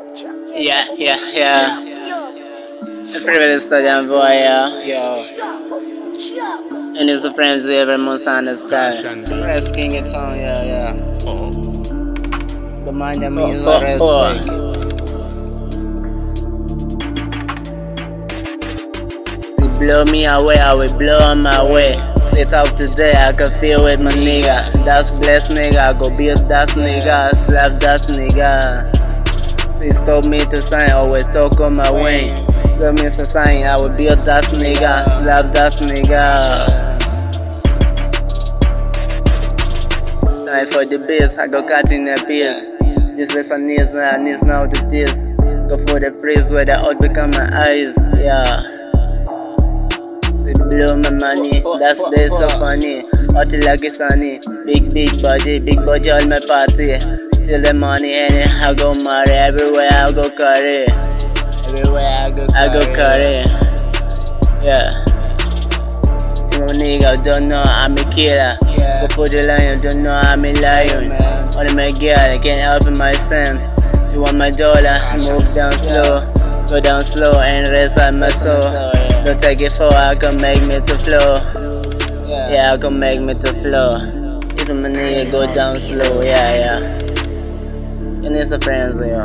Yeah. The privilege studying boy, yo. And it's the friends every month on the sky. Press King in town, yeah. The mind that means respect. See, blow me away, I will blow on my way. Sit up today, I can feel with my nigga. That's blessed nigga, I go build that nigga, slap that nigga. She told me to sign, always talk on my wing. Told me to sign, I will build that nigga, slap that nigga. It's time for the bass, I go cut in the pace. This was a knees now to this. Go for the praise where the out become my eyes, yeah. She blow my money, that's day so funny. Hot like it's sunny, big body all my party. Till the money and I go marry, everywhere I go carry. I go carry. Yeah. You nigga don't know I'm a killer. Go for the lion, don't know I'm a lion. Only my girl, I can't help in my sense. You want my dollar, move down slow. Go down slow and rest on my soul. Don't take it for, I can make me to flow. Yeah, I can make me to flow. Even my nigga go down slow, yeah. And it's a friends, yo.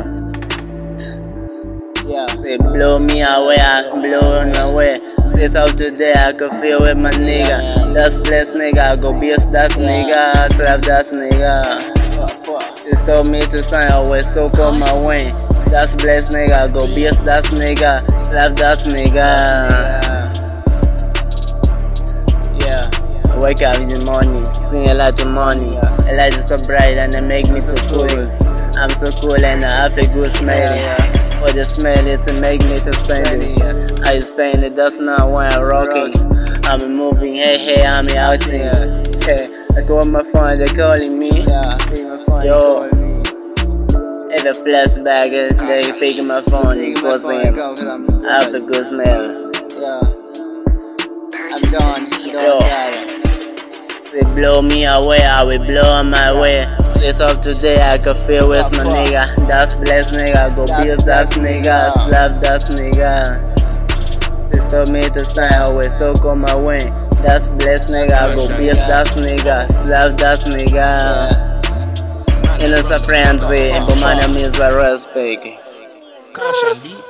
Yeah, say blow me away, I can blow on away. Sit out today, I can feel with my nigga. That's blessed nigga, I go beat that nigga, slap that nigga. She told me to sign, always talk on my way. That's blessed nigga, I go beat that nigga, slap that nigga. Yeah, I wake up in the morning, sing a lot of money. A light is so bright and it make me so cool. I'm so cool and I have a good smell. For the smell it to make me to spend it. I spend it, that's not why I'm rocking. I'm moving, hey, I'm out here. Hey, I go on my phone, they calling me. Yo, every flashback, they picking my phone, because I have a good smell. I'm done, yo. They blow me away, I will blow on my way. Sit up today, I can feel with my nigga. That's blessed nigga, go build that nigga, slap that nigga. She told me to sign, always talk on my way. That's blessed nigga, go build that nigga, slap that nigga. You know, it's a friend way, but my name is a respect.